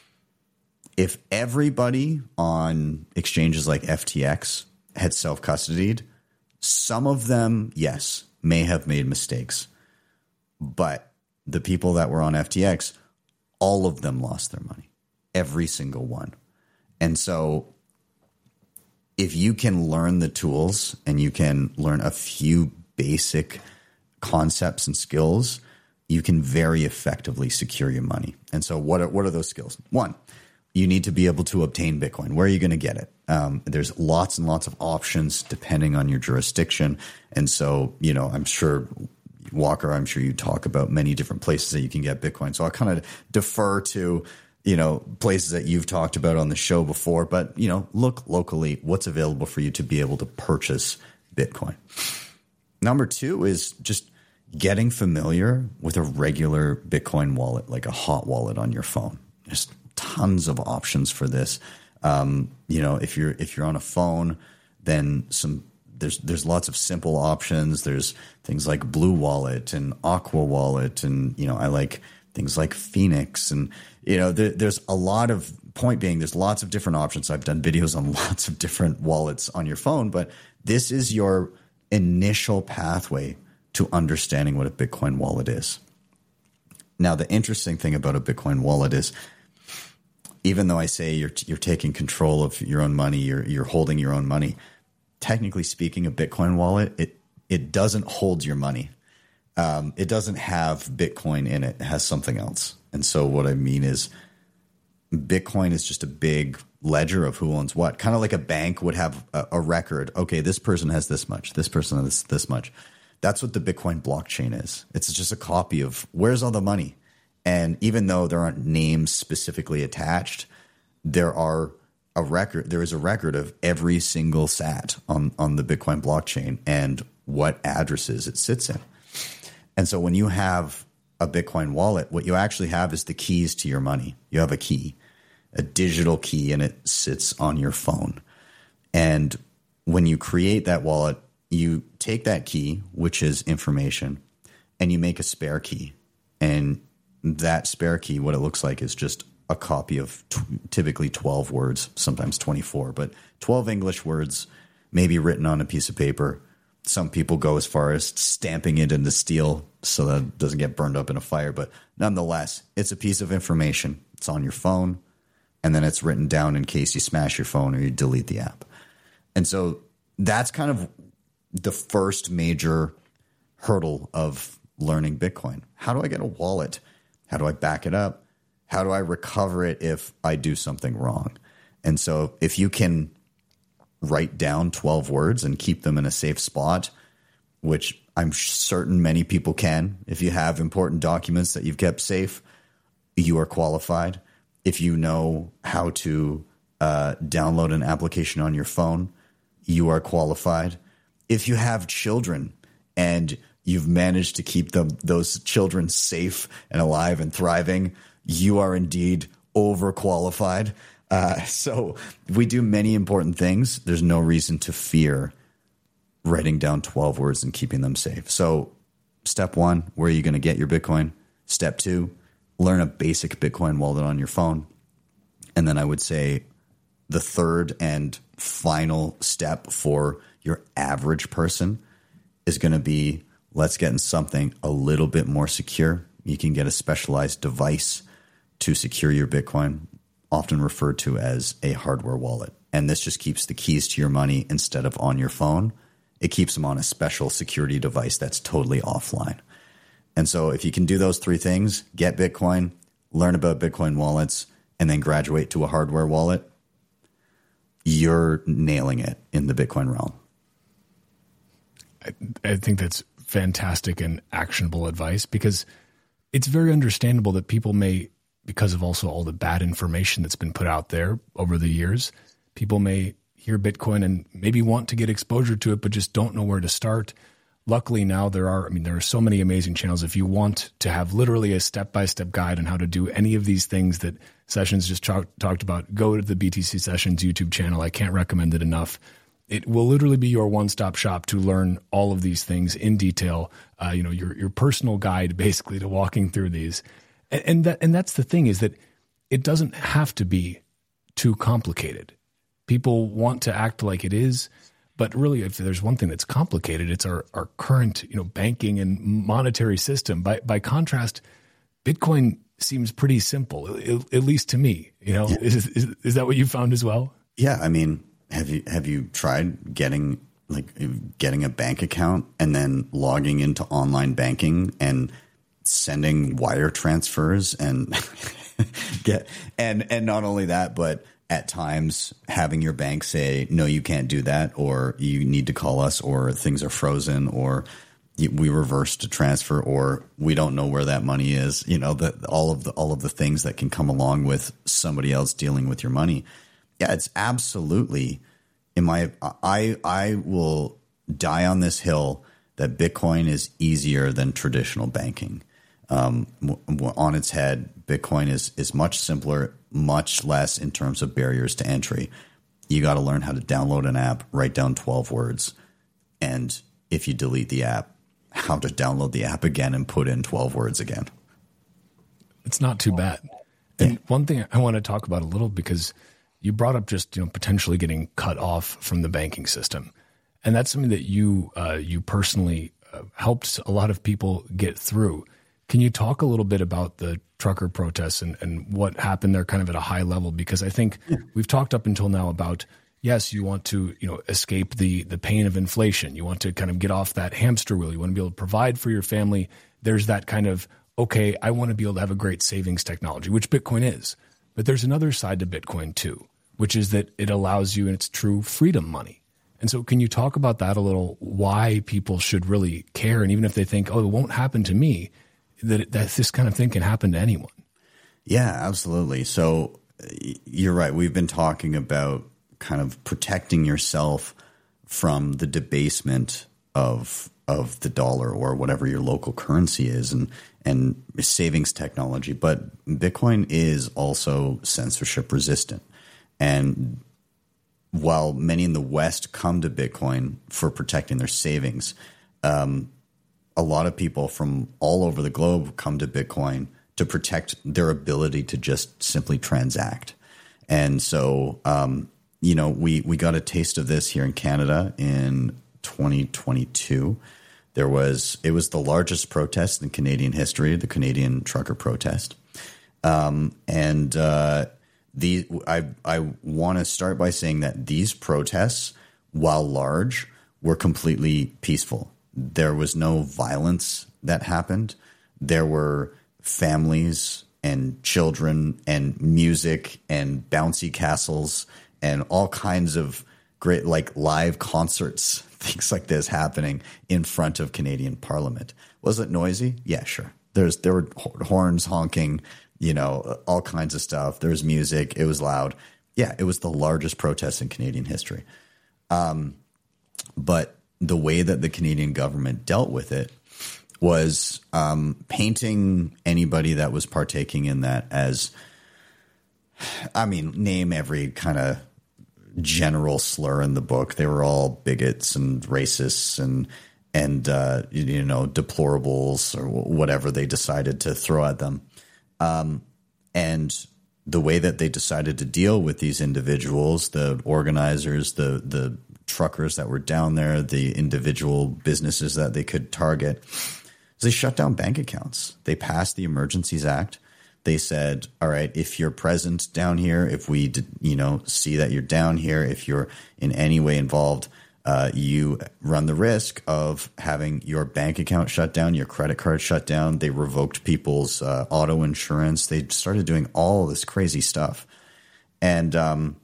if everybody on exchanges like F T X had self-custodied, some of them, yes, may have made mistakes. But the people that were on F T X, all of them lost their money, every single one. And so if you can learn the tools and you can learn a few basic concepts and skills, you can very effectively secure your money. And so what are, what are those skills? One, you need to be able to obtain Bitcoin. Where are you going to get it? Um, there's lots and lots of options depending on your jurisdiction. And so, you know, I'm sure, Walker, I'm sure you talk about many different places that you can get Bitcoin. So I kind of defer to, you know, places that you've talked about on the show before, but, you know, look locally, what's available for you to be able to purchase Bitcoin. Number two is just getting familiar with a regular Bitcoin wallet, like a hot wallet on your phone. There's tons of options for this. Um, you know, if you're if you're on a phone, then some there's there's lots of simple options. There's things like Blue Wallet and Aqua Wallet, and you know, I like things like Phoenix, and you know, there, there's a lot of point being there's lots of different options. I've done videos on lots of different wallets on your phone, but this is your initial pathway to understanding what a Bitcoin wallet is. Now, the interesting thing about a Bitcoin wallet is even though I say you're you're taking control of your own money, you're you're holding your own money. Technically speaking, a Bitcoin wallet, it it doesn't hold your money. Um, it doesn't have Bitcoin in it. It has something else. And so what I mean is Bitcoin is just a big ledger of who owns what. Kind of like a bank would have a, a record. Okay, this person has this much. This person has this, this much. That's what the Bitcoin blockchain is. It's just a copy of where's all the money. And even though there aren't names specifically attached, there are a record. There is a record of every single sat on, on the Bitcoin blockchain and what addresses it sits in. And so when you have a Bitcoin wallet, what you actually have is the keys to your money. You have a key, a digital key, and it sits on your phone. And when you create that wallet, you take that key, which is information, and you make a spare key. And that spare key, what it looks like is just a copy of t- typically twelve words, sometimes twenty-four, but twelve English words, maybe written on a piece of paper. Some people go as far as stamping it into steel so that it doesn't get burned up in a fire. But nonetheless, it's a piece of information. It's on your phone, and then it's written down in case you smash your phone or you delete the app. And so that's kind of the first major hurdle of learning Bitcoin. How do I get a wallet? How do I back it up? How do I recover it if I do something wrong? And so if you can write down twelve words and keep them in a safe spot, which I'm certain many people can. If you have important documents that you've kept safe, you are qualified. If you know how to uh, download an application on your phone, you are qualified. If you have children and you've managed to keep them, those children safe and alive and thriving, you are indeed overqualified. Uh, so we do many important things. There's no reason to fear writing down twelve words and keeping them safe. So step one, where are you going to get your Bitcoin? Step two, learn a basic Bitcoin wallet on your phone. And then I would say the third and final step for your average person is going to be, let's get in something a little bit more secure. You can get a specialized device to secure your Bitcoin, often referred to as a hardware wallet. And this just keeps the keys to your money instead of on your phone. It keeps them on a special security device that's totally offline. And so if you can do those three things, get Bitcoin, learn about Bitcoin wallets, and then graduate to a hardware wallet, you're nailing it in the Bitcoin realm. I, I think that's fantastic and actionable advice, because it's very understandable that people may, because of also all the bad information that's been put out there over the years, people may hear Bitcoin and maybe want to get exposure to it, but just don't know where to start. Luckily now there are, I mean, there are so many amazing channels. If you want to have literally a step-by-step guide on how to do any of these things that Sessions just talk, talked about, go to the B T C Sessions YouTube channel. I can't recommend it enough. It will literally be your one-stop shop to learn all of these things in detail. Uh, you know, your your personal guide basically to walking through these. And, and that and that's the thing, is that it doesn't have to be too complicated. People want to act like it is, but really, if there's one thing that's complicated, it's our, our current, you know, banking and monetary system. By by contrast, Bitcoin seems pretty simple, at, at least to me. You know, yeah. is, is is that what you found as well? Yeah, I mean, have you have you tried getting like getting a bank account and then logging into online banking and sending wire transfers and get and and not only that, but at times having your bank say, no, you can't do that, or you need to call us, or things are frozen, or we reversed a transfer, or we don't know where that money is. You know, the, all of the all of the things that can come along with somebody else dealing with your money. Yeah, it's absolutely. In my, I I will die on this hill that Bitcoin is easier than traditional banking. Um, on its head, Bitcoin is is much simpler, much less in terms of barriers to entry. You got to learn how to download an app, write down twelve words, and if you delete the app, how to download the app again and put in twelve words again. It's not too bad. And yeah. One thing I want to talk about a little, because you brought up just, you know, potentially getting cut off from the banking system, and that's something that you uh, you personally uh, helped a lot of people get through. Can you talk a little bit about the trucker protests and, and what happened there kind of at a high level? Because I think yeah. we've talked up until now about, yes, you want to, you know, escape the the pain of inflation. You want to kind of get off that hamster wheel. You want to be able to provide for your family. There's that kind of, okay, I want to be able to have a great savings technology, which Bitcoin is. But there's another side to Bitcoin too, which is that it allows you, and it's true freedom money. And so can you talk about that a little, why people should really care? And even if they think, oh, it won't happen to me, that, that this kind of thing can happen to anyone. Yeah, absolutely. So you're right. We've been talking about kind of protecting yourself from the debasement of of the dollar or whatever your local currency is, and and savings technology. But Bitcoin is also censorship resistant. And while many in the West come to Bitcoin for protecting their savings, um, a lot of people from all over the globe come to Bitcoin to protect their ability to just simply transact. And so, um, you know, we, we got a taste of this here in Canada in twenty twenty-two. There was, it was the largest protest in Canadian history, the Canadian trucker protest. Um, and, uh, the, I, I want to start by saying that these protests, while large, were completely peaceful. There was no violence that happened. There were families and children and music and bouncy castles and all kinds of great, like live concerts, things like this happening in front of Canadian Parliament. Was it noisy? Yeah, sure. There's there were horns honking, you know, all kinds of stuff. There was music. It was loud. Yeah, it was the largest protest in Canadian history. Um, but the way that the Canadian government dealt with it was um, painting anybody that was partaking in that as, I mean, name every kind of general slur in the book. They were all bigots and racists and and uh, you know, deplorables or whatever they decided to throw at them. Um, and the way that they decided to deal with these individuals, the organizers, the the truckers that were down there, the individual businesses that they could target, they shut down bank accounts. They passed the Emergencies Act. They said, all right, if you're present down here, if we, you know, see that you're down here, if you're in any way involved, uh, you run the risk of having your bank account shut down, your credit card shut down. They revoked people's uh, auto insurance. They started doing all this crazy stuff. And um,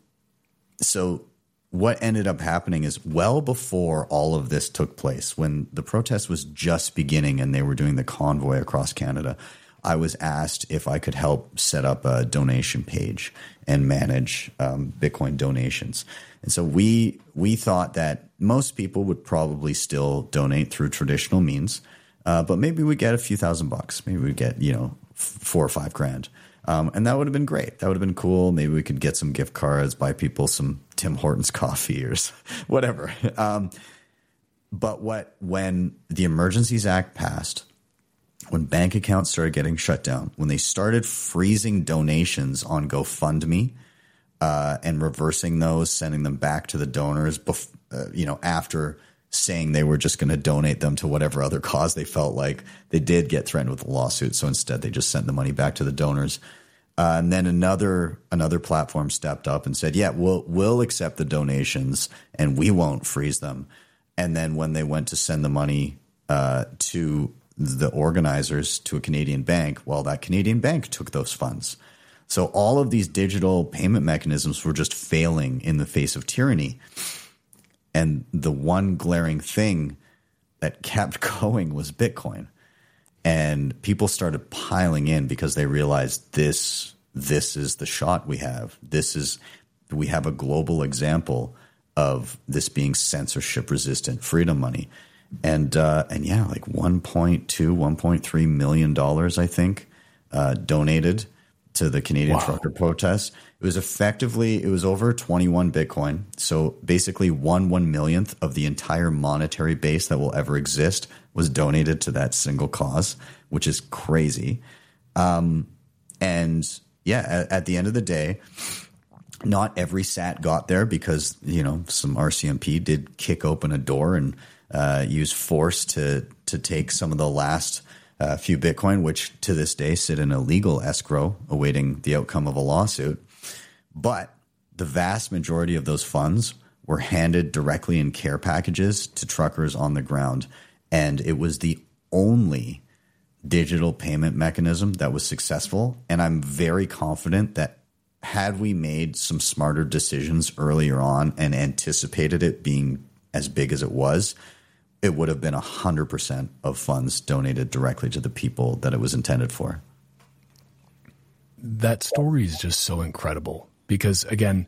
so what ended up happening is, well before all of this took place, when the protest was just beginning and they were doing the convoy across Canada, I was asked if I could help set up a donation page and manage um, Bitcoin donations. And so we we thought that most people would probably still donate through traditional means, uh, but maybe we get a few thousand bucks. Maybe we get, you know, f- four or five grand. Um, and that would have been great. That would have been cool. Maybe we could get some gift cards, buy people some Tim Hortons coffee or whatever. Um, but what when the Emergencies Act passed, when bank accounts started getting shut down, when they started freezing donations on GoFundMe uh, and reversing those, sending them back to the donors, bef- uh, you know, after saying they were just going to donate them to whatever other cause they felt like, they did get threatened with a lawsuit. So instead, they just sent the money back to the donors. Uh, and then another another platform stepped up and said, yeah, we'll we'll accept the donations and we won't freeze them. And then when they went to send the money uh, to the organizers to a Canadian bank, well, that Canadian bank took those funds. So all of these digital payment mechanisms were just failing in the face of tyranny. And the one glaring thing that kept going was Bitcoin. And people started piling in because they realized this this is the shot we have. This is we have a global example of this being censorship resistant freedom money. And uh, and yeah, like one point two, one point three million dollars, I think, uh, donated to the Canadian wow. trucker protest. It was effectively, it was over twenty-one Bitcoin. So basically one one millionth of the entire monetary base that will ever exist was donated to that single cause, which is crazy. Um, and yeah, at, at the end of the day, not every sat got there because, you know, some R C M P did kick open a door and uh, use force to to take some of the last a few Bitcoin, which to this day sit in a legal escrow awaiting the outcome of a lawsuit. But the vast majority of those funds were handed directly in care packages to truckers on the ground. And it was the only digital payment mechanism that was successful. And I'm very confident that had we made some smarter decisions earlier on and anticipated it being as big as it was, it would have been one hundred percent of funds donated directly to the people that it was intended for. That story is just so incredible because, again,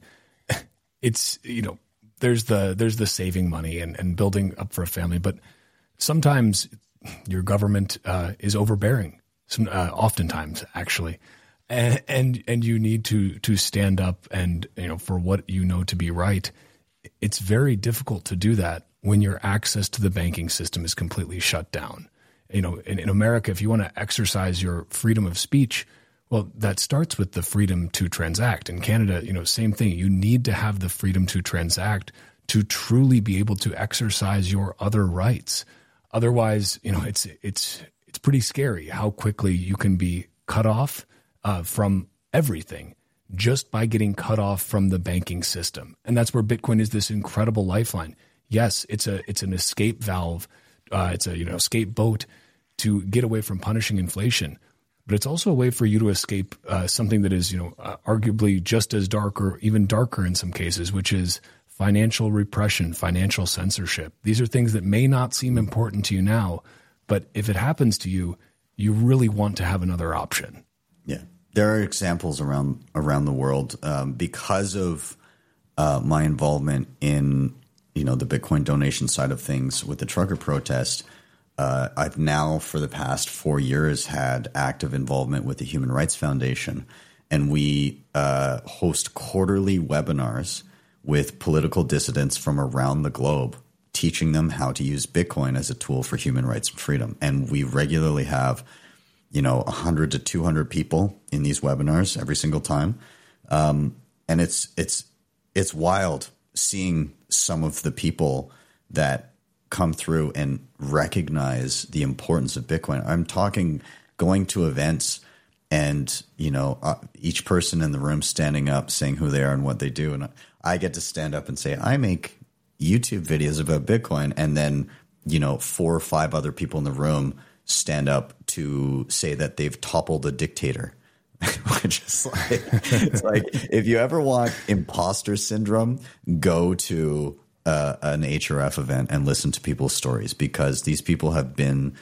it's, you know, there's the there's the saving money and, and building up for a family, but sometimes your government uh, is overbearing, some, uh, oftentimes, actually. And, and and you need to to stand up and, you know, for what you know to be right. It's very difficult to do that when your access to the banking system is completely shut down. You know, in, in America, if you want to exercise your freedom of speech, well, that starts with the freedom to transact. In Canada, you know, same thing. You need to have the freedom to transact to truly be able to exercise your other rights. Otherwise, you know, it's it's it's pretty scary how quickly you can be cut off uh, from everything just by getting cut off from the banking system. And that's where Bitcoin is this incredible lifeline. Yes, it's a it's an escape valve. Uh, it's a you know scapegoat to get away from punishing inflation. But it's also a way for you to escape uh, something that is you know uh, arguably just as dark or even darker in some cases, which is financial repression, financial censorship. These are things that may not seem important to you now, but if it happens to you, you really want to have another option. Yeah, there are examples around around the world um, because of uh, my involvement in you know the Bitcoin donation side of things with the trucker protest. Uh, I've now, for the past four years, had active involvement with the Human Rights Foundation, and we uh, host quarterly webinars with political dissidents from around the globe, teaching them how to use Bitcoin as a tool for human rights and freedom. And we regularly have, you know, one hundred to two hundred people in these webinars every single time, um, and it's it's it's wild seeing some of the people that come through and recognize the importance of Bitcoin. I'm talking going to events and, you know, uh, each person in the room standing up, saying who they are and what they do. And I get to stand up and say, I make YouTube videos about Bitcoin. And then, you know, four or five other people in the room stand up to say that they've toppled a dictator. Which is like, it's like, if you ever want imposter syndrome, go to Uh, an H R F event and listen to people's stories, because these people have been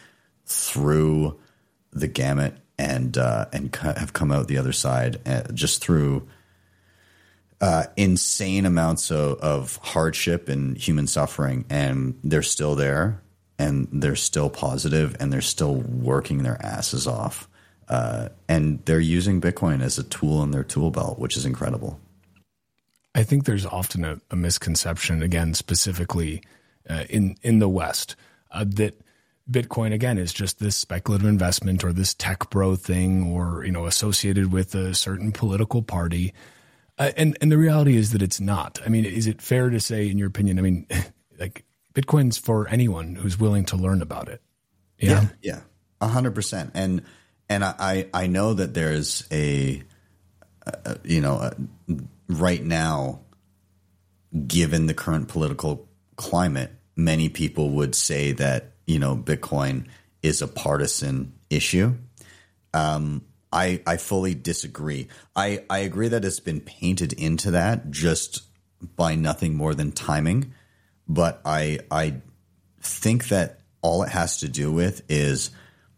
through the gamut and uh, and have come out the other side uh, just through uh, insane amounts of, of hardship and human suffering, and they're still there, and they're still positive, and they're still working their asses off, uh, and they're using Bitcoin as a tool in their tool belt, which is incredible. I think there's often a, a misconception, again, specifically uh, in in the West, uh, that Bitcoin, again, is just this speculative investment or this tech bro thing, or you know, associated with a certain political party. Uh, and and the reality is that it's not. I mean, is it fair to say, in your opinion? I mean, like Bitcoin's for anyone who's willing to learn about it. Yeah, yeah, a hundred percent. And and I I know that there's a, a you know. A, right now, given the current political climate, many people would say that, you know, Bitcoin is a partisan issue. Um, I, I fully disagree. I, I agree that it's been painted into that just by nothing more than timing. But I, I think that all it has to do with is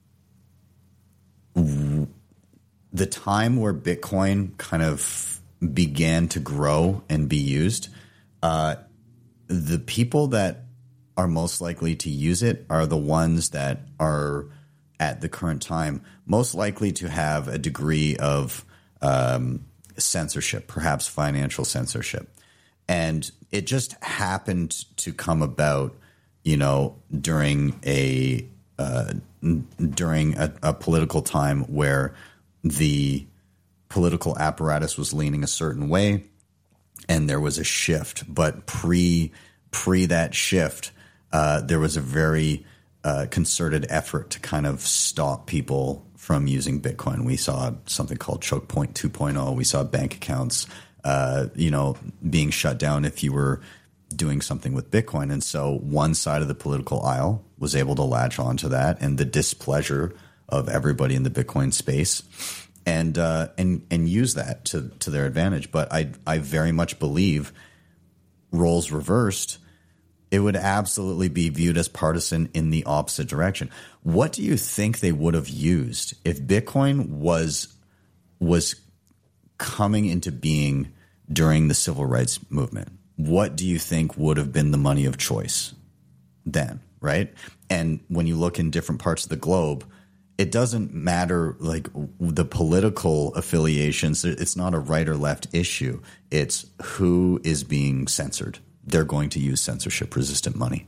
w- the time where Bitcoin kind of began to grow and be used. Uh, the people that are most likely to use it are the ones that are at the current time most likely to have a degree of um, censorship, perhaps financial censorship. And it just happened to come about, you know, during a uh, during a, a political time where the political apparatus was leaning a certain way, and there was a shift. But pre pre that shift, uh, there was a very uh, concerted effort to kind of stop people from using Bitcoin. We saw something called Choke Point two point oh. We saw bank accounts, uh, you know, being shut down if you were doing something with Bitcoin. And so one side of the political aisle was able to latch onto that and the displeasure of everybody in the Bitcoin space and uh, and and use that to to their advantage. But I I very much believe roles reversed, it would absolutely be viewed as partisan in the opposite direction. What do you think they would have used if Bitcoin was was coming into being during the civil rights movement? What do you think would have been the money of choice then, right? And when you look in different parts of the globe, it doesn't matter like the political affiliations. It's not a right or left issue. It's who is being censored. They're going to use censorship resistant money.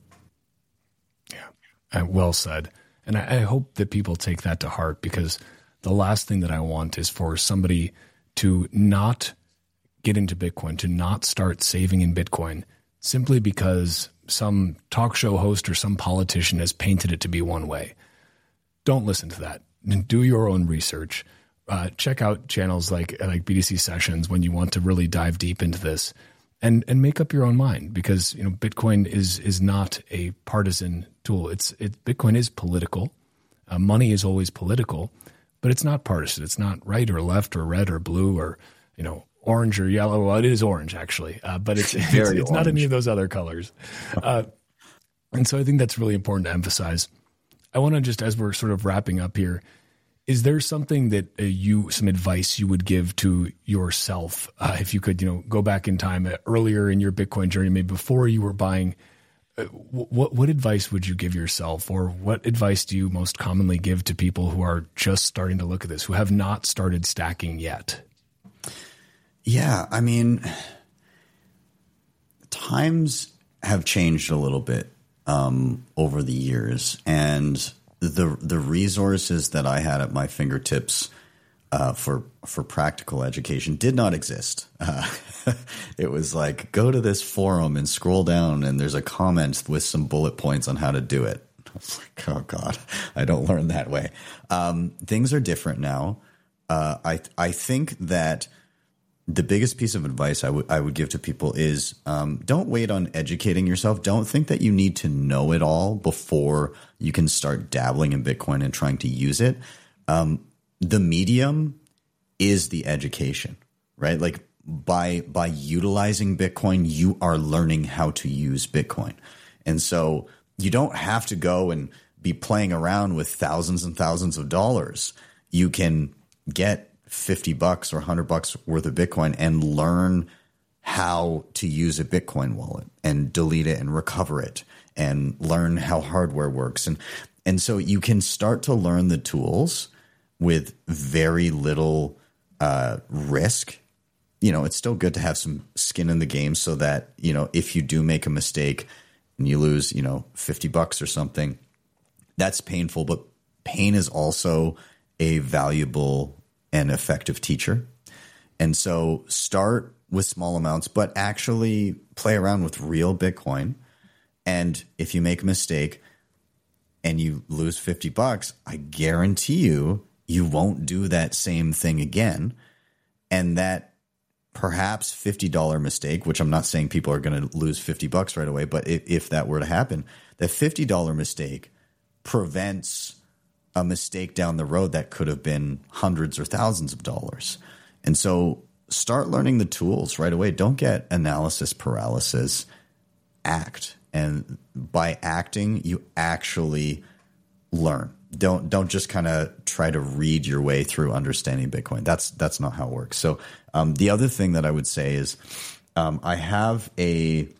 Yeah, well said. And I, I hope that people take that to heart, because the last thing that I want is for somebody to not get into Bitcoin, to not start saving in Bitcoin simply because some talk show host or some politician has painted it to be one way. Don't listen to that. Do your own research. Uh, check out channels like like B T C Sessions when you want to really dive deep into this, and and make up your own mind, because you know Bitcoin is is not a partisan tool. It's it Bitcoin is political. Uh, money is always political, but it's not partisan. It's not right or left or red or blue or you know orange or yellow. Well, it is orange actually, uh, but it's it's, it's not any of those other colors. Uh, and so I think that's really important to emphasize. I want to just, as we're sort of wrapping up here, is there something that uh, you, some advice you would give to yourself? Uh, if you could, you know, go back in time uh, earlier in your Bitcoin journey, maybe before you were buying, uh, what, what advice would you give yourself, or what advice do you most commonly give to people who are just starting to look at this, who have not started stacking yet? Yeah. I mean, times have changed a little bit. Um, over the years, and the the resources that I had at my fingertips uh, for for practical education did not exist. Uh, it was like, go to this forum and scroll down, and there's a comment with some bullet points on how to do it. I was like, oh God, I don't learn that way. Um, things are different now. Uh, I I think that the biggest piece of advice I would I would give to people is um, don't wait on educating yourself. Don't think that you need to know it all before you can start dabbling in Bitcoin and trying to use it. Um, the medium is the education, right? Like by by utilizing Bitcoin, you are learning how to use Bitcoin. And so you don't have to go and be playing around with thousands and thousands of dollars. You can get fifty bucks or one hundred bucks worth of Bitcoin and learn how to use a Bitcoin wallet and delete it and recover it and learn how hardware works. And, and so you can start to learn the tools with very little uh, risk. You know, it's still good to have some skin in the game so that, you know, if you do make a mistake and you lose, you know, fifty bucks or something, that's painful, but pain is also a valuable an effective teacher. And so start with small amounts, but actually play around with real Bitcoin. And if you make a mistake and you lose fifty bucks, I guarantee you, you won't do that same thing again. And that perhaps fifty dollars mistake, which I'm not saying people are going to lose fifty bucks right away, but if, if that were to happen, that fifty dollars mistake prevents a mistake down the road that could have been hundreds or thousands of dollars. And so start learning the tools right away. Don't get analysis paralysis. Act. And by acting, you actually learn. Don't don't just kind of try to read your way through understanding Bitcoin. That's that's not how it works. So um, the other thing that I would say is um, I have a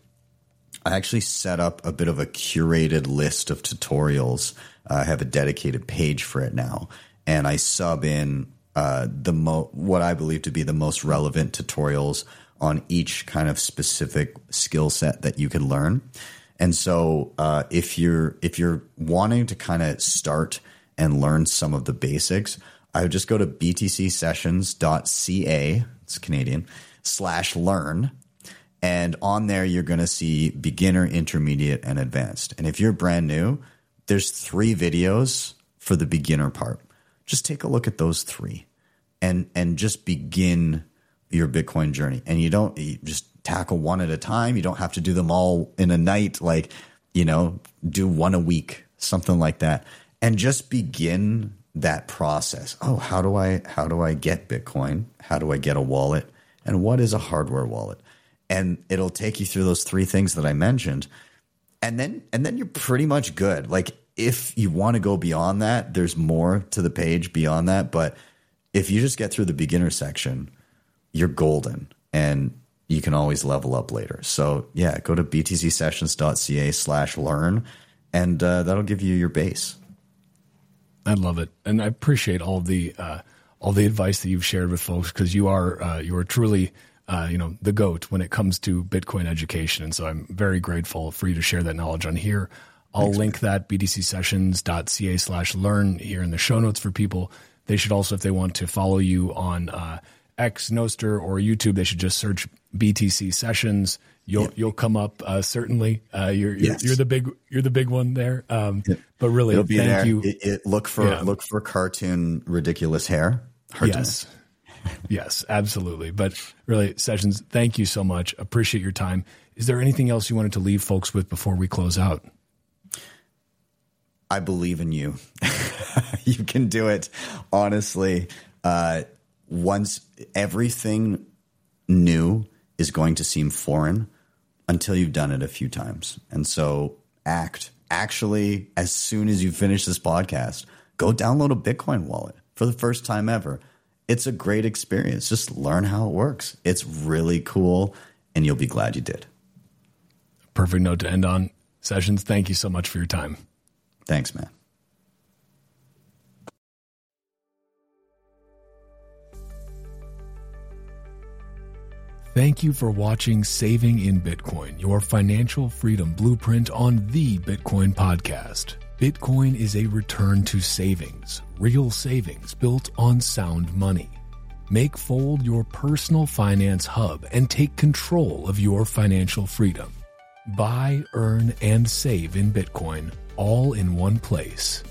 I actually set up a bit of a curated list of tutorials. Uh, I have a dedicated page for it now, and I sub in uh, the mo- what I believe to be the most relevant tutorials on each kind of specific skill set that you can learn. And so, uh, if you're if you're wanting to kind of start and learn some of the basics, I would just go to b t c sessions dot c a. It's Canadian slash learn. And on there, you're going to see beginner, intermediate, and advanced. And if you're brand new, there's three videos for the beginner part. Just take a look at those three and, and just begin your Bitcoin journey. And you don't you just tackle one at a time. You don't have to do them all in a night. Like, you know, do one a week, something like that. And just begin that process. Oh, how do I, how do I get Bitcoin? How do I get a wallet? And what is a hardware wallet? And it'll take you through those three things that I mentioned. And then, and then you're pretty much good. Like, if you want to go beyond that, there's more to the page beyond that. But if you just get through the beginner section, you're golden, and you can always level up later. So yeah, go to btcsessions.ca slash learn, and uh, that'll give you your base. I love it. And I appreciate all the, uh, all the advice that you've shared with folks, because you are, uh, you are truly, uh, you know, the GOAT when it comes to Bitcoin education. And so I'm very grateful for you to share that knowledge on here. I'll Thanks, link man. that btcsessions.ca slash learn here in the show notes for people. They should also, if they want to follow you on, uh, X, Nostr, or YouTube, they should just search B T C Sessions. You'll yeah. you'll come up uh, certainly. Uh, you're you're, yes. you're the big you're the big one there. Um, yeah. But really, It'll be thank there. you. It, it, look for yeah. look for cartoon ridiculous hair. Hard yes, yes, absolutely. But really, Sessions, thank you so much. Appreciate your time. Is there anything else you wanted to leave folks with before we close out? I believe in you. You can do it. Honestly. Uh, Once everything new is going to seem foreign until you've done it a few times. And so act. Actually, as soon as you finish this podcast, go download a Bitcoin wallet for the first time ever. It's a great experience. Just learn how it works. It's really cool, and you'll be glad you did. Perfect note to end on. Sessions, thank you so much for your time. Thanks, man. Thank you for watching Saving in Bitcoin, your financial freedom blueprint on the Bitcoin Podcast. Bitcoin is a return to savings, real savings built on sound money. Make Fold your personal finance hub and take control of your financial freedom. Buy, earn, and save in Bitcoin, all in one place.